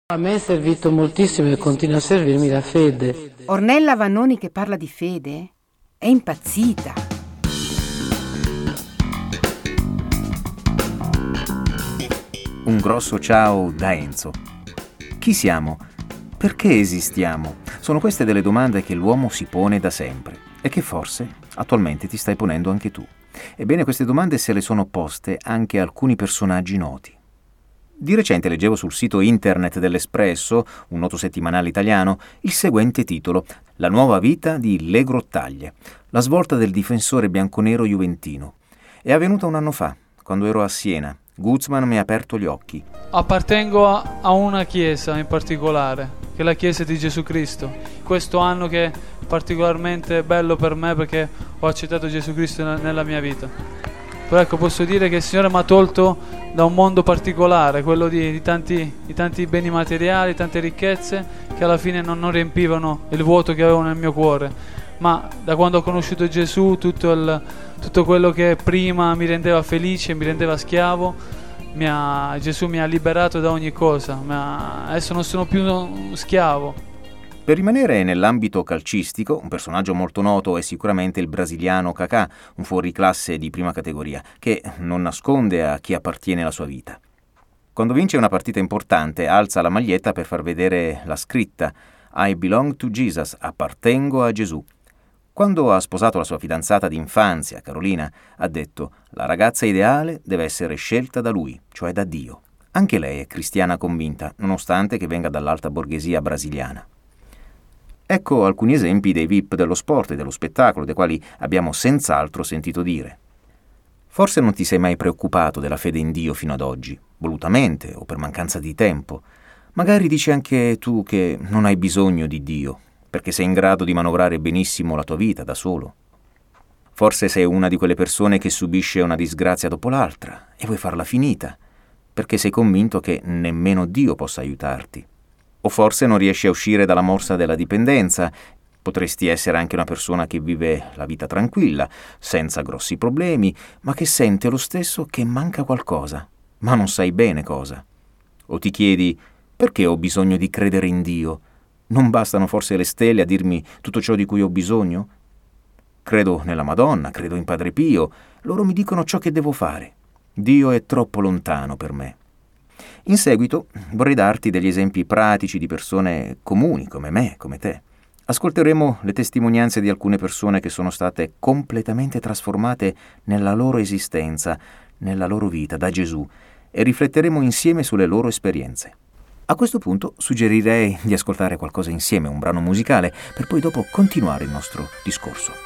A me è servito moltissimo e continua a servirmi la fede. Ornella Vannoni che parla di fede? È impazzita. Un grosso ciao da Enzo. Chi siamo? Perché esistiamo? Sono queste delle domande che l'uomo si pone da sempre e che forse attualmente ti stai ponendo anche tu. Ebbene, queste domande se le sono poste anche alcuni personaggi noti. Di recente leggevo sul sito internet dell'Espresso, un noto settimanale italiano, il seguente titolo: La nuova vita di Le Grottaglie, la svolta del difensore bianconero juventino. È avvenuta un anno fa, quando ero a Siena. Guzman mi ha aperto gli occhi. Appartengo a una chiesa in particolare, che è la Chiesa di Gesù Cristo. Questo anno che è particolarmente bello per me perché ho accettato Gesù Cristo nella mia vita. Però ecco, posso dire che il Signore mi ha tolto da un mondo particolare, quello di tanti beni materiali, tante ricchezze che alla fine non riempivano il vuoto che avevo nel mio cuore. Ma da quando ho conosciuto Gesù, tutto quello che prima mi rendeva felice, mi rendeva schiavo, Gesù mi ha liberato da ogni cosa. Adesso non sono più uno schiavo. Per rimanere nell'ambito calcistico, un personaggio molto noto è sicuramente il brasiliano Kaká, un fuoriclasse di prima categoria, che non nasconde a chi appartiene la sua vita. Quando vince una partita importante, alza la maglietta per far vedere la scritta I belong to Jesus, appartengo a Gesù. Quando ha sposato la sua fidanzata d'infanzia, Carolina, ha detto la ragazza ideale deve essere scelta da lui, cioè da Dio. Anche lei è cristiana convinta, nonostante che venga dall'alta borghesia brasiliana. Ecco alcuni esempi dei VIP dello sport e dello spettacolo, dei quali abbiamo senz'altro sentito dire. Forse non ti sei mai preoccupato della fede in Dio fino ad oggi, volutamente o per mancanza di tempo. Magari dici anche tu che non hai bisogno di Dio, perché sei in grado di manovrare benissimo la tua vita da solo. Forse sei una di quelle persone che subisce una disgrazia dopo l'altra e vuoi farla finita, perché sei convinto che nemmeno Dio possa aiutarti. O forse non riesci a uscire dalla morsa della dipendenza. Potresti essere anche una persona che vive la vita tranquilla, senza grossi problemi, ma che sente lo stesso che manca qualcosa, ma non sai bene cosa. O ti chiedi, perché ho bisogno di credere in Dio? Non bastano forse le stelle a dirmi tutto ciò di cui ho bisogno? Credo nella Madonna, credo in Padre Pio, loro mi dicono ciò che devo fare. Dio è troppo lontano per me. In seguito vorrei darti degli esempi pratici di persone comuni come me, come te. Ascolteremo le testimonianze di alcune persone che sono state completamente trasformate nella loro esistenza, nella loro vita da Gesù, e rifletteremo insieme sulle loro esperienze. A questo punto suggerirei di ascoltare qualcosa insieme, un brano musicale, per poi dopo continuare il nostro discorso.